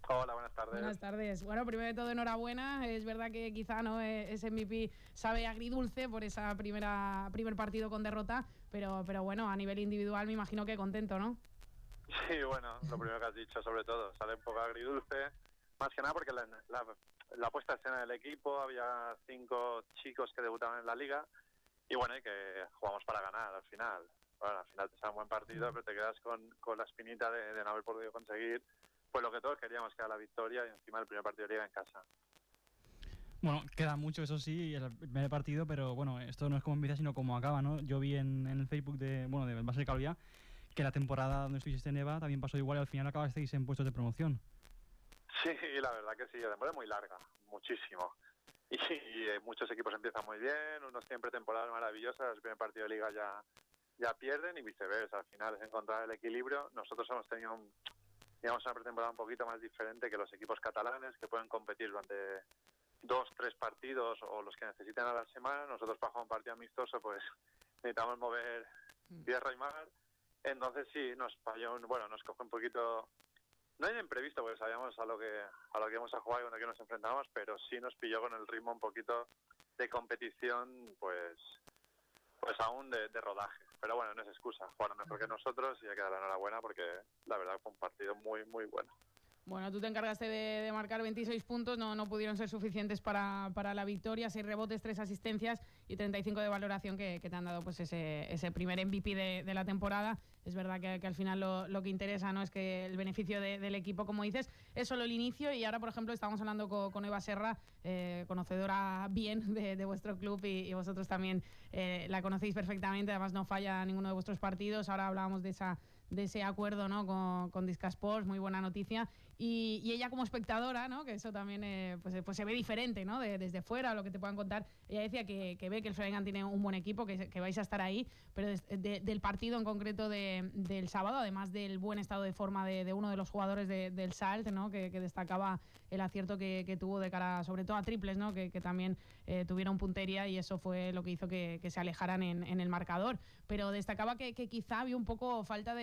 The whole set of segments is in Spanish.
Hola, buenas tardes. Buenas tardes. Bueno, primero de todo, enhorabuena. Es verdad que quizá no ese MVP sabe agridulce por esa primer partido con derrota, pero bueno, a nivel individual me imagino que contento, ¿no? Sí, bueno, lo primero que has dicho, sobre todo, sale un poco agridulce, más que nada porque la puesta en escena del equipo, había 5 chicos que debutaban en la liga y bueno, y que jugamos para ganar al final. Bueno, al final te sale un buen partido, pero te quedas con la espinita de no haber podido conseguir pues lo que todos queríamos, que era la victoria, y encima el primer partido de liga en casa. Bueno, queda mucho, eso sí, el primer partido, pero bueno, esto no es como empieza, sino como acaba, ¿no? Yo vi en el Facebook de Base de Calviá que la temporada donde estuviste en EVA también pasó igual y al final acabasteis en puestos de promoción. Sí, la verdad que sí, la temporada es muy larga, muchísimo. Y muchos equipos empiezan muy bien, unos siempre temporadas maravillosas, el primer partido de liga ya pierden y viceversa. Al final es encontrar el equilibrio. Nosotros hemos tenido una pretemporada un poquito más diferente que los equipos catalanes, que pueden competir durante 2-3 partidos o los que necesiten a la semana. Nosotros para jugar un partido amistoso pues necesitamos mover tierra y mar. Entonces sí, nos falló, nos coge un poquito, no hay imprevisto porque sabíamos a lo que íbamos a jugar y con lo que nos enfrentábamos, pero sí nos pilló con el ritmo un poquito de competición, pues aún de rodaje. Pero bueno, no es excusa, jugaron mejor que nosotros y hay que dar la enhorabuena porque la verdad fue un partido muy, muy bueno. Bueno, tú te encargaste de marcar 26 puntos, no pudieron ser suficientes para la victoria, 6 rebotes, 3 asistencias y 35 de valoración que te han dado pues ese primer MVP de la temporada. Es verdad que al final lo que interesa, ¿no?, es que el beneficio del equipo, como dices, es solo el inicio. Y ahora, por ejemplo, estamos hablando con Eva Serra, conocedora bien de vuestro club y vosotros también la conocéis perfectamente, además no falla ninguno de vuestros partidos. Ahora hablábamos de ese acuerdo, ¿no?, con Disca Sports, muy buena noticia. Y ella como espectadora, ¿no?, que eso también pues se ve diferente, ¿no?, desde fuera, lo que te puedan contar. Ella decía que ve que el Freigangan tiene un buen equipo, que vais a estar ahí, pero del partido en concreto del sábado, además del buen estado de forma de uno de los jugadores del Salt, ¿no?, que destacaba el acierto que tuvo de cara sobre todo a triples, ¿no?, que también tuvieron puntería, y eso fue lo que hizo que se alejaran en el marcador. Pero destacaba que quizá había un poco falta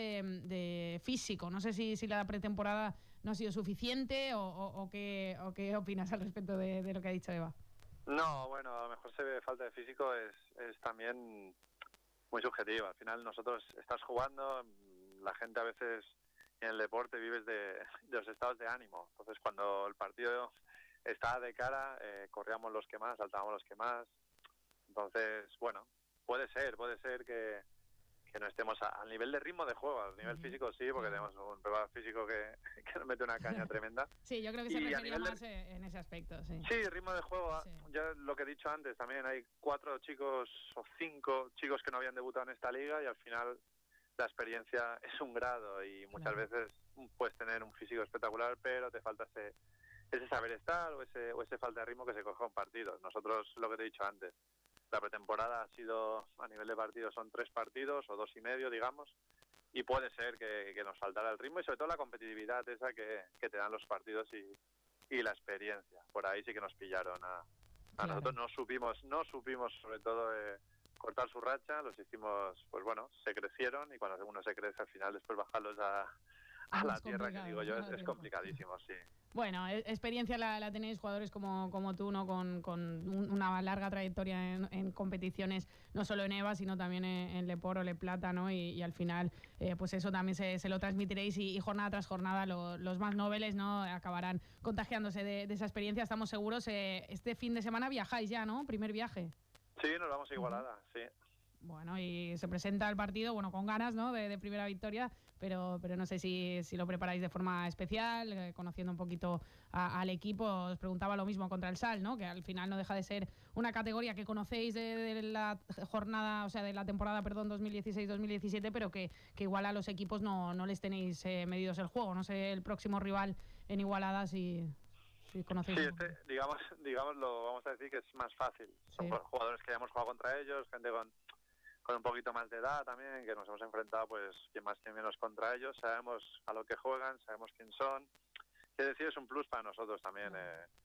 de físico. No sé si la pretemporada no ha sido suficiente o qué opinas al respecto de lo que ha dicho Eva. No, bueno, a lo mejor se ve falta de físico, es también muy subjetiva. Al final nosotros estás jugando, la gente a veces en el deporte vives de los estados de ánimo. Entonces cuando el partido está de cara, corríamos los que más, saltábamos los que más. Entonces, bueno, puede ser que no estemos al nivel de ritmo de juego. Al nivel físico sí, porque tenemos un preparador físico que nos mete una caña tremenda. Sí, yo creo que se refería más en ese aspecto. Sí, ritmo de juego. Sí. Ya lo que he dicho antes, también hay 4 chicos o 5 chicos que no habían debutado en esta liga, y al final la experiencia es un grado, y muchas veces puedes tener un físico espectacular, pero te falta ese saber estar o ese falta de ritmo que se coge en partidos. Nosotros, lo que te he dicho antes, la pretemporada ha sido, a nivel de partidos, son 3 partidos o 2,5, digamos, y puede ser que nos faltara el ritmo y sobre todo la competitividad esa que te dan los partidos y la experiencia. Por ahí sí que nos pillaron a nosotros. No supimos sobre todo cortar su racha. Los hicimos, pues bueno, se crecieron, y cuando uno se crece al final, después bajarlos a la tierra, que digo yo, es complicadísimo, sí. Bueno, experiencia la tenéis jugadores como tú, ¿no?, con una larga trayectoria en competiciones, no solo en EVA, sino también en Le Port o Le Plata, ¿no? Y al final, pues eso también se lo transmitiréis, y jornada tras jornada los más nobles, ¿no?, acabarán contagiándose de esa experiencia, estamos seguros. Este fin de semana viajáis ya, ¿no? Primer viaje. Sí, nos vamos a Igualada, sí. Bueno, y se presenta el partido, bueno, con ganas, ¿no?, de primera victoria, pero no sé si lo preparáis de forma especial, conociendo un poquito al equipo. Os preguntaba lo mismo contra el Sal, ¿no?, que al final no deja de ser una categoría que conocéis de la jornada, o sea, de la temporada, 2016-2017, pero que igual a los equipos no les tenéis medidos el juego. No sé, el próximo rival en Igualada, si conocéis. Sí, digamos, lo vamos a decir que es más fácil. Sí. Son jugadores que ya hemos jugado contra ellos, gente con un poquito más de edad también, que nos hemos enfrentado, pues, quien más que menos contra ellos. Sabemos a lo que juegan, sabemos quién son. Es decir, es un plus para nosotros también.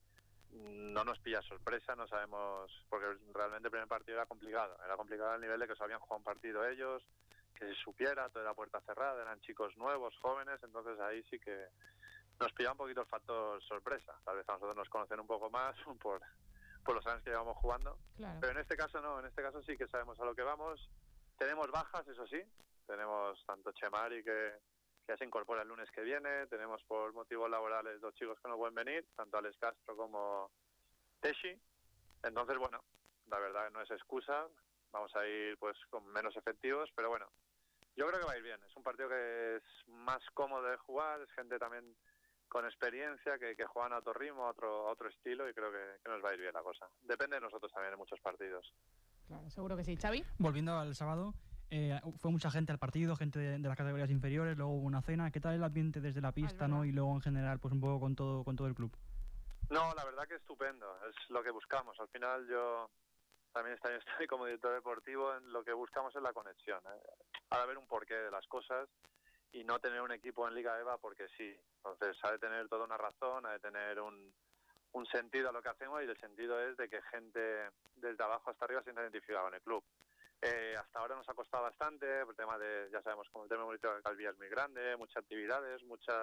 No nos pilla sorpresa, no sabemos, porque realmente el primer partido era complicado al nivel de que se habían jugado un partido ellos, que se supiera, toda la puerta cerrada, eran chicos nuevos, jóvenes. Entonces ahí sí que nos pilla un poquito el factor sorpresa. Tal vez a nosotros nos conocen un poco más por los años que llevamos jugando. Claro. Pero en este caso no, en este caso sí que sabemos a lo que vamos. Tenemos bajas, eso sí. Tenemos tanto Chemari, que ya se incorpora el lunes que viene. Tenemos por motivos laborales 2 chicos que no pueden venir, tanto Alex Castro como Teshi. Entonces, bueno, la verdad no es excusa. Vamos a ir pues con menos efectivos, pero bueno, yo creo que va a ir bien. Es un partido que es más cómodo de jugar, es gente también con experiencia, que juegan a otro ritmo, a otro estilo, y creo que nos va a ir bien la cosa. Depende de nosotros también en muchos partidos. Claro, seguro que sí. Xavi. Volviendo al sábado, fue mucha gente al partido, gente de las categorías inferiores, luego hubo una cena. ¿Qué tal el ambiente desde la pista, no? Y luego en general, pues un poco con todo el club. No, la verdad que estupendo, es lo que buscamos. Al final yo también estoy como director deportivo, en lo que buscamos es la conexión. Ha de haber un porqué de las cosas y no tener un equipo en Liga EVA porque sí. Entonces ha de tener toda una razón, ha de tener un sentido a lo que hacemos, y el sentido es de que gente desde abajo hasta arriba se sienta identificada con el club. Hasta ahora nos ha costado bastante, el tema de, ya sabemos, como el tema de Calvía es muy grande, muchas actividades,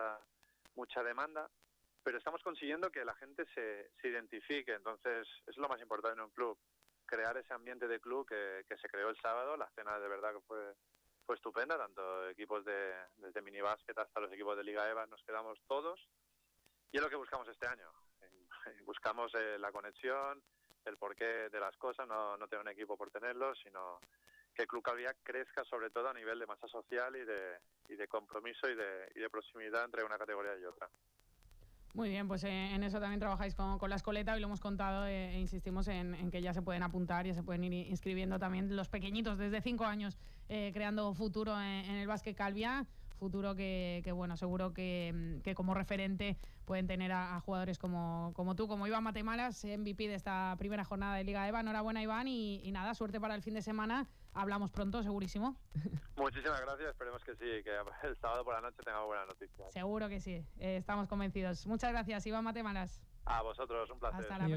mucha demanda, pero estamos consiguiendo que la gente se identifique. Entonces es lo más importante en un club, crear ese ambiente de club que se creó el sábado. La cena de verdad que fue estupenda, tanto equipos desde minibásquet hasta los equipos de Liga EVA, nos quedamos todos, y es lo que buscamos este año. Buscamos la conexión, el porqué de las cosas, no tener un equipo por tenerlo, sino que el Club Calviá crezca sobre todo a nivel de masa social y de compromiso y de proximidad entre una categoría y otra. Muy bien, pues en eso también trabajáis con la escoleta, y lo hemos contado, e insistimos en que ya se pueden apuntar, ya se pueden ir inscribiendo también los pequeñitos desde 5 años, creando futuro en el básquet Calviá. Futuro que bueno, seguro que como referente pueden tener a jugadores como tú, como Iván Matemaras, MVP de esta primera jornada de Liga EVA. Enhorabuena, Iván, y nada, suerte para el fin de semana. Hablamos pronto, segurísimo. Muchísimas gracias, esperemos que sí, que el sábado por la noche tengamos buenas noticias. Seguro que sí, estamos convencidos. Muchas gracias, Iván Matemaras. A vosotros, un placer. Hasta la próxima.